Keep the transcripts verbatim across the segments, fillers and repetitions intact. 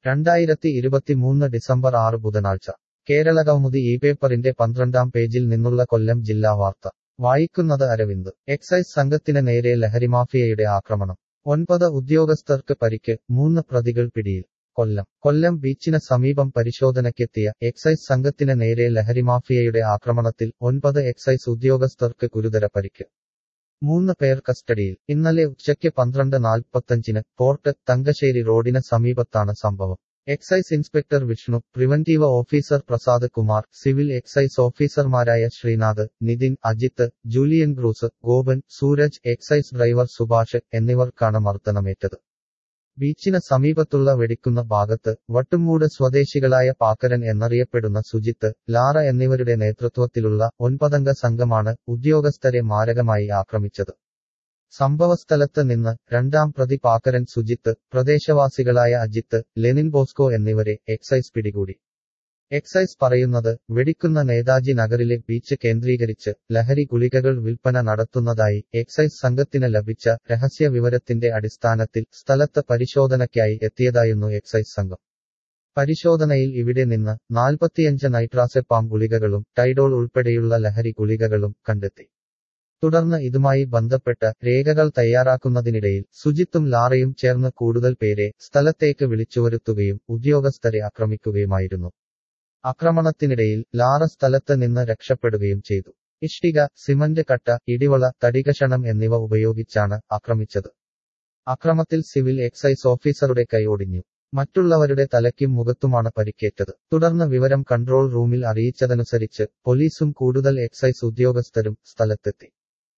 രണ്ടായിരത്തി ഇരുപത്തിമൂന്ന് ഡിസംബർ ആറ് ബുധനാഴ്ച കേരള കൗമുദി ഈ പേപ്പറിന്റെ പന്ത്രണ്ടാം പേജിൽ നിന്നുള്ള കൊല്ലം ജില്ലാ വാർത്ത വായിക്കുന്നത് അരവിന്ദ് എക്സൈസ് സംഘത്തിന് നേരെ ലഹരിമാഫിയയുടെ ആക്രമണം ഒൻപത് ഉദ്യോഗസ്ഥർക്ക് പരിക്ക് മൂന്ന് പ്രതികൾ പിടിയിൽ കൊല്ലം കൊല്ലം ബീച്ചിന് സമീപം പരിശോധനയ്ക്കെത്തിയ എക്സൈസ് സംഘത്തിന് നേരെ ലഹരിമാഫിയയുടെ ആക്രമണത്തിൽ ഒൻപത് എക്സൈസ് ഉദ്യോഗസ്ഥർക്ക് ഗുരുതര പരിക്ക് മൂന്ന് പേർ കസ്റ്റഡിയിൽ ഇന്നലെ ഉച്ചയ്ക്ക് പന്ത്രണ്ട് നാൽപ്പത്തഞ്ചിന് പോർട്ട് തങ്കശ്ശേരി റോഡിന് സമീപത്താണ് സംഭവം excise inspector Vishnu preventive officer Prasad Kumar civil excise ഓഫീസർമാരായ Srinath Nithin Ajith Julian Bruce Gopan Sooraj excise driver Subhash എന്നിവർക്കാണ് മർദ്ദനമേറ്റത് ബീച്ചിന് സമീപത്തുള്ള വെടിക്കുന്ന ഭാഗത്ത് വട്ടുമൂട് സ്വദേശികളായ പാക്കരൻ എന്നറിയപ്പെടുന്ന സുജിത്ത് ലാറ എന്നിവരുടെ നേതൃത്വത്തിലുള്ള ഒൻപതംഗ സംഘമാണ് ഉദ്യോഗസ്ഥരെ മാരകമായി ആക്രമിച്ചത് സംഭവസ്ഥലത്ത് നിന്ന് രണ്ടാം പ്രതി പാക്കരൻ സുജിത്ത് പ്രദേശവാസികളായ അജിത്ത് ലെനിൻ ബോസ്കോ എന്നിവരെ എക്സൈസ് പിടികൂടി എക്സൈസ് പറയുന്നത് വെടിക്കുന്ന നേതാജി നഗറിലെ ബീച്ച് കേന്ദ്രീകരിച്ച് ലഹരി ഗുളികകൾ വിൽപ്പന നടത്തുന്നതായി എക്സൈസ് സംഘത്തിന് ലഭിച്ച രഹസ്യ വിവരത്തിന്റെ അടിസ്ഥാനത്തിൽ സ്ഥലത്ത് പരിശോധനയ്ക്കായി എത്തിയതായിരുന്നു എക്സൈസ് സംഘം പരിശോധനയിൽ ഇവിടെ നിന്ന് നാൽപ്പത്തിയഞ്ച് നൈട്രാസെപ്പാം ഗുളികകളും ടൈഡോൾ ഉൾപ്പെടെയുള്ള ലഹരി ഗുളികകളും കണ്ടെത്തി തുടർന്ന് ഇതുമായി ബന്ധപ്പെട്ട രേഖകൾ തയ്യാറാക്കുന്നതിനിടയിൽ സുജിത്തും ലാറയും ചേർന്ന് കൂടുതൽ പേരെ സ്ഥലത്തേക്ക് വിളിച്ചുവരുത്തുകയും ഉദ്യോഗസ്ഥരെ ആക്രമിക്കുകയുമായിരുന്നു ആക്രമണത്തിനിടയിൽ ലാറ സ്ഥലത്ത് നിന്ന് രക്ഷപ്പെടുകയും ചെയ്തു ഇഷ്ടിക സിമന്റ് കട്ട ഇടിവള തടികഷണം എന്നിവ ഉപയോഗിച്ചാണ് ആക്രമിച്ചത് അക്രമത്തിൽ സിവിൽ എക്സൈസ് ഓഫീസറുടെ കൈ ഒടിഞ്ഞു മറ്റുള്ളവരുടെ തലയ്ക്കും മുഖത്തുമാണ് പരിക്കേറ്റത് തുടർന്ന് വിവരം കൺട്രോൾ റൂമിൽ അറിയിച്ചതനുസരിച്ച് പോലീസും കൂടുതൽ എക്സൈസ് ഉദ്യോഗസ്ഥരും സ്ഥലത്തെത്തി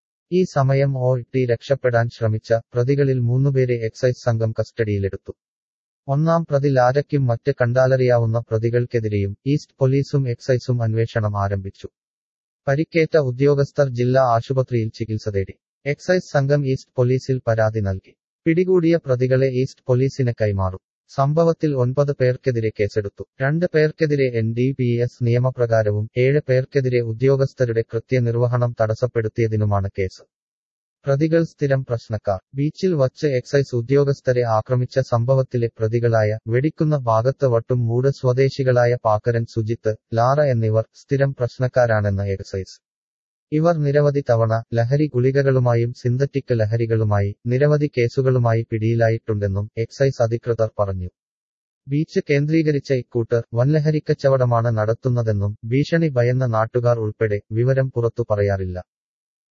ഈ സമയം ഓ ടി രക്ഷപ്പെടാൻ ശ്രമിച്ച പ്രതികളിൽ മൂന്നുപേരെ എക്സൈസ് സംഘം കസ്റ്റഡിയിലെടുത്തു ഒന്നാം പ്രതി ലാരയ്ക്കും മറ്റ് കണ്ടാലറിയാവുന്ന പ്രതികൾക്കെതിരെയും ഈസ്റ്റ് പോലീസും എക്സൈസും അന്വേഷണം ആരംഭിച്ചു പരിക്കേറ്റ ഉദ്യോഗസ്ഥർ ജില്ലാ ആശുപത്രിയിൽ ചികിത്സ തേടി എക്സൈസ് സംഘം ഈസ്റ്റ് പോലീസിൽ പരാതി നൽകി പിടികൂടിയ പ്രതികളെ ഈസ്റ്റ് പോലീസിന് കൈമാറും സംഭവത്തിൽ ഒൻപത് പേർക്കെതിരെ കേസെടുത്തു രണ്ട് പേർക്കെതിരെ എൻ ഡി പി എസ് നിയമപ്രകാരവും ഏഴ് പേർക്കെതിരെ ഉദ്യോഗസ്ഥരുടെ കൃത്യനിർവഹണം തടസ്സപ്പെടുത്തിയതിനുമാണ് കേസ് പ്രതികൾ സ്ഥിരം പ്രശ്നക്കാർ ബീച്ചിൽ വച്ച് എക്സൈസ് ഉദ്യോഗസ്ഥരെ ആക്രമിച്ച സംഭവത്തിലെ പ്രതികളായ വെടിക്കുന്ന ഭാഗത്ത് വട്ടും മൂട് സ്വദേശികളായ പാക്കരൻ സുജിത്ത് ലാറ എന്നിവർ സ്ഥിരം പ്രശ്നക്കാരാണെന്ന് എക്സൈസ് ഇവർ നിരവധി തവണ ലഹരി ഗുളികകളുമായും സിന്തറ്റിക് ലഹരികളുമായി നിരവധി കേസുകളുമായി പിടിയിലായിട്ടുണ്ടെന്നും എക്സൈസ് അധികൃതർ പറഞ്ഞു ബീച്ച് കേന്ദ്രീകരിച്ച ഇക്കൂട്ടർ വൻലഹരിക്കച്ചവടമാണ് നടത്തുന്നതെന്നും ഭീഷണി ഭയന്ന നാട്ടുകാർ ഉൾപ്പെടെ വിവരം പുറത്തു പറയാറില്ല